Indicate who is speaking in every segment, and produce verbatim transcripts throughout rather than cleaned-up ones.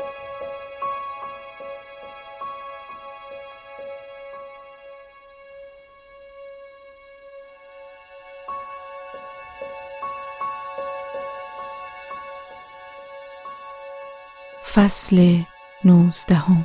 Speaker 1: فصل نوزدهم.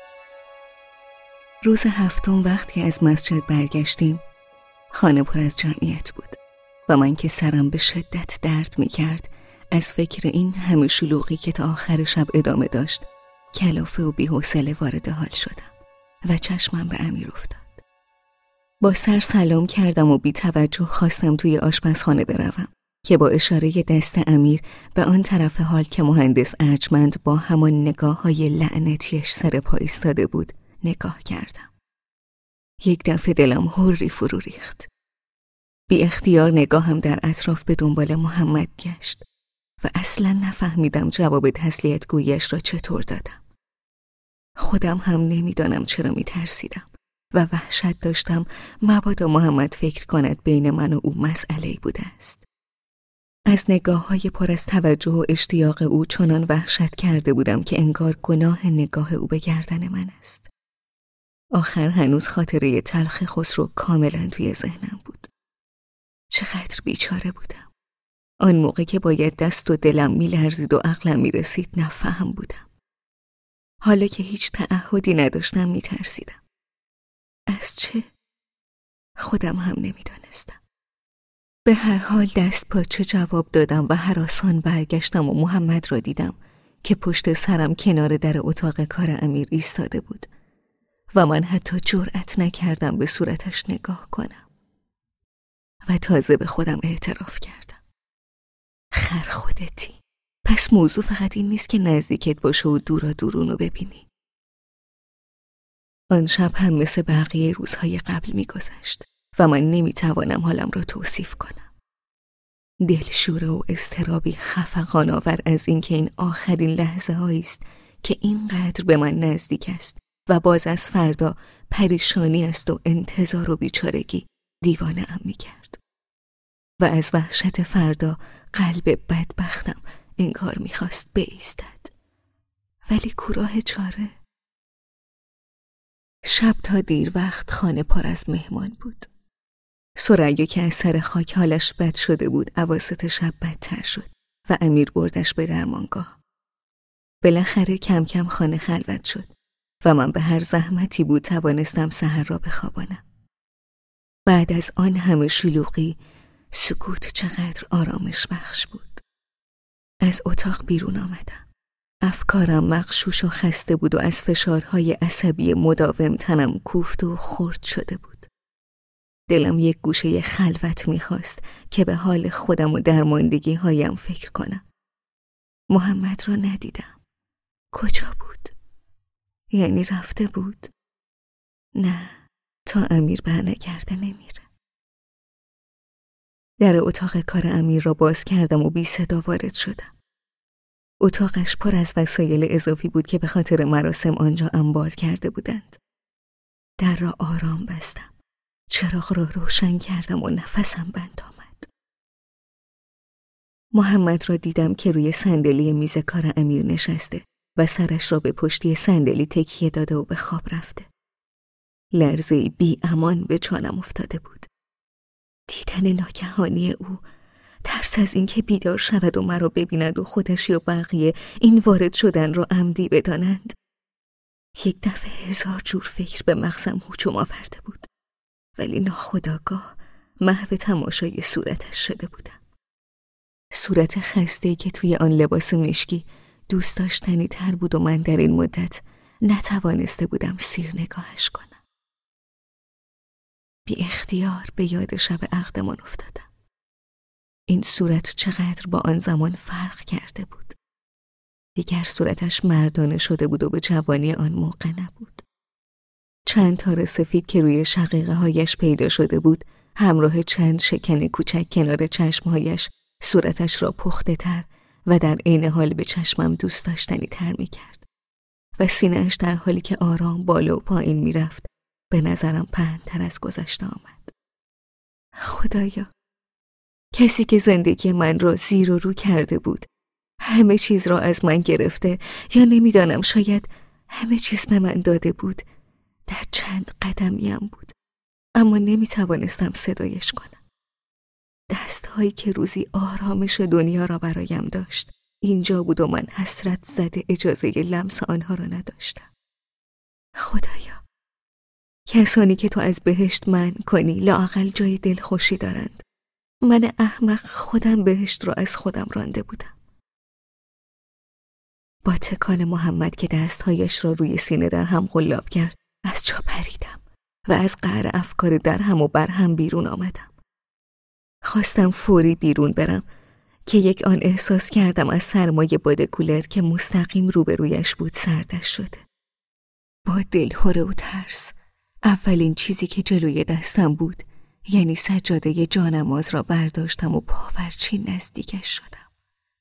Speaker 2: روز هفتم وقتی از مسجد برگشتیم، خانه پر از جمعیت بود و من که سرم به شدت درد می کرد از فکر این همه شلوغی که تا آخر شب ادامه داشت کلافه و بی‌حوصله وارد حال شدم و چشمم به امیر افتاد. با سر سلام کردم و بی توجه خواستم توی آشپزخانه بروم که با اشاره دست امیر به آن طرف حال که مهندس ارجمند با همان نگاه های لعنتیش سر پا ایستاده بود نگاه کردم. یک دفعه دلم هوری فرو ریخت. بی اختیار نگاهم در اطراف به دنبال محمد گشت و اصلا نفهمیدم جواب تسلیت گویش را چطور دادم. خودم هم نمیدانم چرا می ترسیدم و وحشت داشتم مبادا محمد فکر کند بین من و او مسئله‌ای بوده است. از نگاه‌های پر از توجه و اشتیاق او چنان وحشت کرده بودم که انگار گناه نگاه او به گردن من است. آخر هنوز خاطره تلخ خسرو کاملا توی ذهنم بود. چقدر بیچاره بودم. آن موقع که باید دست و دلم می‌لرزید و عقلم می‌رسید نفهم بودم. حالا که هیچ تعهدی نداشتم می‌ترسیدم. از چه؟ خودم هم نمی‌دانستم. به هر حال دست پاچه جواب دادم و هراسان برگشتم و محمد را دیدم که پشت سرم کنار در اتاق کار امیر ایستاده بود و من حتی جرأت نکردم به صورتش نگاه کنم و تازه به خودم اعتراف کردم. خر خودتی. پس موضوع فقط این نیست که نزدیکت باشه و دورا دورونو ببینی. آن شب هم مثل بقیه روزهای قبل می‌گذشت و من نمیتوانم حالم را توصیف کنم. دلشوره و اضطرابی خفقان آور از اینکه این آخرین لحظه هایی است که اینقدر به من نزدیک است و باز از فردا پریشانی است و انتظار و بیچارگی دیوانه ام می کرد. و از وحشت فردا قلب بدبختم انگار می خواست بایستد. ولی کوراه چاره. شب تا دیر وقت خانه پر از مهمان بود. ثریا که از سر خاک حالش بد شده بود اواسط شب بدتر شد و امیر بردش به درمانگاه. بالاخره کم کم خانه خلوت شد و من به هر زحمتی بود توانستم سحر را بخوابانم. بعد از آن همه شلوغی سکوت چقدر آرامش بخش بود. از اتاق بیرون آمدم. افکارم مغشوش و خسته بود و از فشارهای عصبی مداوم تنم کوفت و خرد شده بود. دلم یک گوشه خلوت می‌خواست که به حال خودم و درماندگی هایم فکر کنم. محمد را ندیدم. کجا بود؟ یعنی رفته بود؟ نه، تا امیر برنگرده نمیره. در اتاق کار امیر را باز کردم و بی صدا وارد شدم. اتاقش پر از وسایل اضافی بود که به خاطر مراسم آنجا انبار کرده بودند. در را آرام بستم. چراغ را روشن کردم و نفسم بند آمد. محمد را دیدم که روی صندلی میز کار امیر نشسته و سرش را به پشتی صندلی تکیه داده و به خواب رفته. لرزه‌ای بی امان به جانم افتاده بود. دیدن ناگهانی او، ترس از اینکه بیدار شود و مرا ببیند و خودش یا بقیه این وارد شدن را عمدی بدانند. یک دفعه هزار جور فکر به مغزم هجوم آورده بود. ولی ناخودآگاه محو تماشای صورتش شده بودم. صورت خسته‌ای که توی آن لباس مشکی دوست داشتنی تر بود و من در این مدت نتوانسته بودم سیر نگاهش کنم. بی اختیار به یاد شب عقدمان افتادم. این صورت چقدر با آن زمان فرق کرده بود. دیگر صورتش مردانه شده بود و به جوانی آن موقع نبود. چند تار سفید که روی شقیقه هایش پیدا شده بود همراه چند شکن کوچک کنار چشمهایش صورتش را پخته تر و در عین حال به چشمم دوست داشتنی تر می کرد و سینه‌اش در حالی که آرام بالا و پایین می رفت به نظرم پهن‌تر از گذشته آمد. خدایا، کسی که زندگی من را زیر و رو کرده بود همه چیز را از من گرفته، یا نمیدانم، شاید همه چیز به من داده بود. در چند قدمیم بود، اما نمیتوانستم صدایش کنم. دستهایی که روزی آرامش دنیا را برایم داشت اینجا بود و من حسرت زده اجازه لمس آنها را نداشتم. خدایا، کسانی که تو از بهشت منع کنی لااقل جای دلخوشی دارند. من احمق خودم بهشت را از خودم رانده بودم. با تکان محمد که دستهایش را روی سینه در هم قلاب کرد از جا پریدم و از قعر افکار در هم و بر هم بیرون آمدم. خواستم فوری بیرون برم که یک آن احساس کردم از سرمای باد کولر که مستقیم روبرویش بود سردش شده. با دلهره و ترس اولین چیزی که جلوی دستم بود یعنی سجاده جانماز را برداشتم و پاورچین نزدیکش شدم.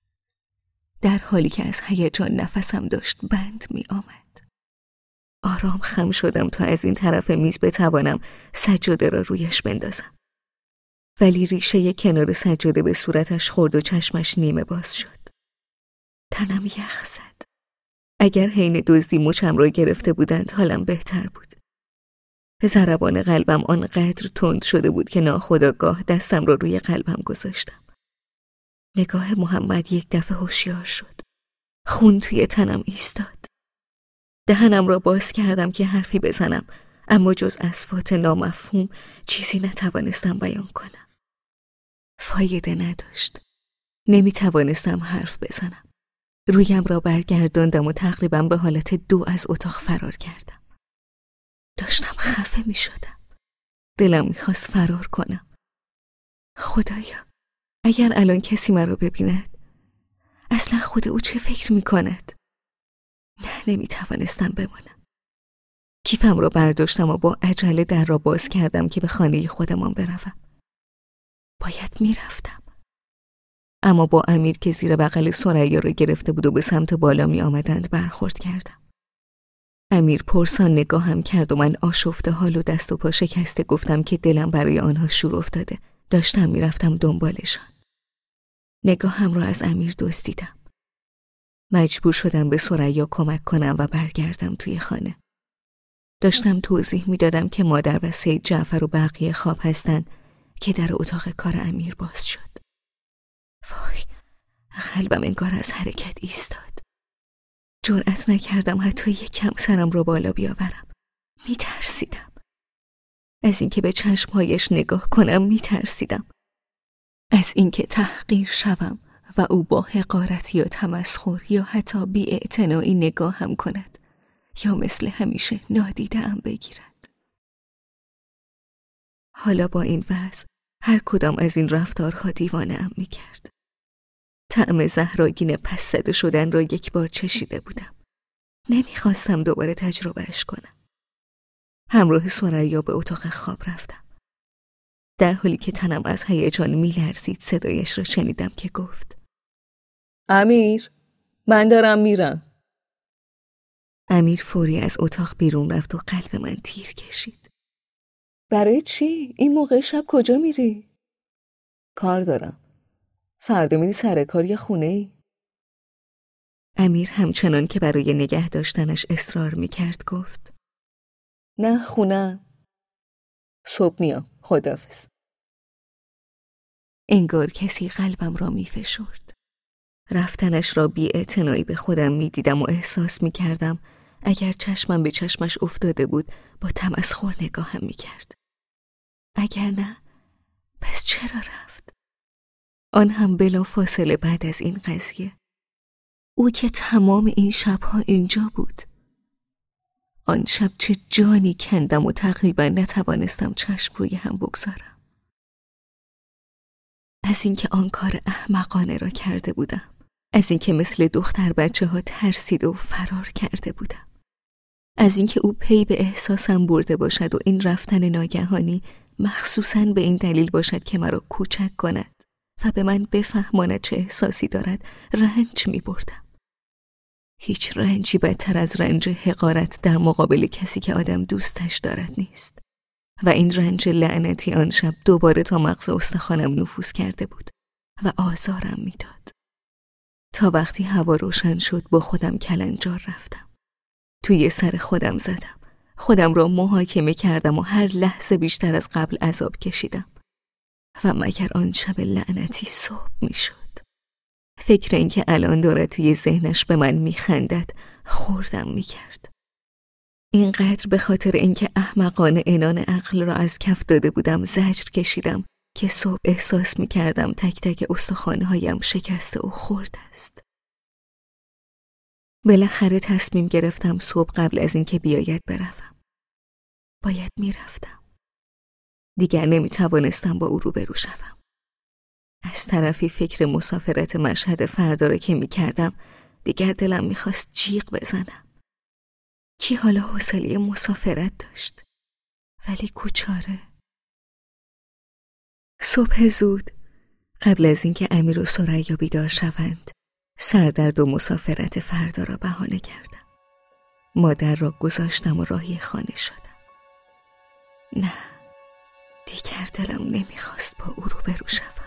Speaker 2: در حالی که از هیجان نفسم داشت بند می آمد. آرام خم شدم تا از این طرف میز بتوانم سجاده را رویش بندازم. ولی ریشه کنار سجاده به صورتش خورد و چشمش نیمه باز شد. تنم یخ زد. اگر حین دزدی مچم را گرفته بودند حالم بهتر بود. ضربان قلبم آنقدر تند شده بود که ناخودآگاه دستم را روی قلبم گذاشتم. نگاه محمد یک دفعه هوشیار شد. خون توی تنم ایستاد. دهنم را باز کردم که حرفی بزنم، اما جز اصوات نامفهوم چیزی نتوانستم بیان کنم. فایده نداشت. نمی توانستم حرف بزنم. رویم را برگرداندم و تقریبا به حالت دو از اتاق فرار کردم. داشتم خفه می شدم. دلم می خواست فرار کنم. خدایا، اگر الان کسی مرا ببیند، اصلا خود او چه فکر می کند؟ نه، نمی توانستم بمانم. کیفم را برداشتم و با عجله در را باز کردم که به خانه خودمان بروم. باید می رفتم. اما با امیر که زیر بغل ثریا را گرفته بود و به سمت بالا می آمدند برخورد کردم. امیر پرسان نگاهم کرد و من آشفته حال و دست و پا شکسته گفتم که دلم برای آنها شور افتاده. داشتم می رفتم دنبالشان. نگاهم را از امیر دزدیدم. مجبور شدم به ثریا کمک کنم و برگردم توی خانه. داشتم توضیح می دادم که مادر و سید جعفر و بقیه خواب هستند که در اتاق کار امیر باز شد. وای، قلبم انگار از حرکت ایستاد. جرأت نکردم حتی یک کم سرم را بالا بیاورم. می ترسیدم. از اینکه به چشمهایش نگاه کنم می ترسیدم. از اینکه تحقیر شوم و او با حقارت یا تمسخر یا حتی بی‌اعتنایی نگاهم کند یا مثل همیشه نادیده‌ام بگیرد. حالا با این وضع هر کدام از این رفتارها دیوانه‌ام می‌کرد. طعم زهراگین پس زده شدن را یک بار چشیده بودم. نمی‌خواستم دوباره تجربهش کنم. همراه ثریا به اتاق خواب رفتم. در حالی که تنم از هیجان می‌لرزید صدایش را شنیدم که گفت:
Speaker 3: امیر، من دارم میرم.
Speaker 2: امیر فوری از اتاق بیرون رفت و قلب من تیر کشید.
Speaker 3: برای چی؟ این موقع شب کجا میری؟ کار دارم. فردا میری سر کار یا خونه ای؟
Speaker 2: امیر همچنان که برای نگه داشتنش اصرار میکرد گفت:
Speaker 3: نه، خونه. صبح میام. خداحافظ.
Speaker 2: انگار کسی قلبم را میفشرد. رفتنش را بی‌اعتنایی به خودم میدیدم و احساس میکردم اگر چشمم به چشمش افتاده بود با تمسخر نگاهم میکرد. اگر نه، پس چرا رفت؟ آن هم بلا فاصله بعد از این قضیه. او که تمام این شبها اینجا بود. آن شب چه جانی کندم و تقریبا نتوانستم چشم روی هم بگذارم. از اینکه آن کار احمقانه را کرده بودم. از اینکه مثل دختر بچه ها ترسیده و فرار کرده بودم. از اینکه او پی به احساسم برده باشد و این رفتن ناگهانی مخصوصاً به این دلیل باشد که مرا کوچک کند و به من بفهماند چه احساسی دارد رنج می بردم. هیچ رنجی بدتر از رنج حقارت در مقابل کسی که آدم دوستش دارد نیست. و این رنج لعنتی آن شب دوباره تا مغز استخوانم نفوذ کرده بود و آزارم میداد. تا وقتی هوا روشن شد با خودم کلنجار رفتم. توی سر خودم زدم. خودم را محاکمه کردم و هر لحظه بیشتر از قبل عذاب کشیدم. و مگر آن شب لعنتی صبح می شد. فکر این که الان داره توی ذهنش به من می خندد خوردم می کرد. اینقدر به خاطر اینکه احمقانه عنان عقل را از کف داده بودم زجر کشیدم که صبح احساس می کردم تک تک استخوان‌هایم شکسته و خرد است. بالاخره تصمیم گرفتم صبح قبل از اینکه بیاید بروم. باید می رفتم. دیگر نمی توانستم با او روبرو شوم. از طرفی فکر مسافرت مشهد فردا را که می کردم دیگر دلم می خواست جیغ بزنم. کی حالا حوصله مسافرت داشت؟ ولی کوچاره. صبح زود قبل از اینکه امیر و ثریا بیدار شوند سردرد و مسافرت فردا را بهانه کردم. مادر را گذاشتم و راهی خانه شدم. نه، دیگر دلم نمیخواست با او روبرو شوم.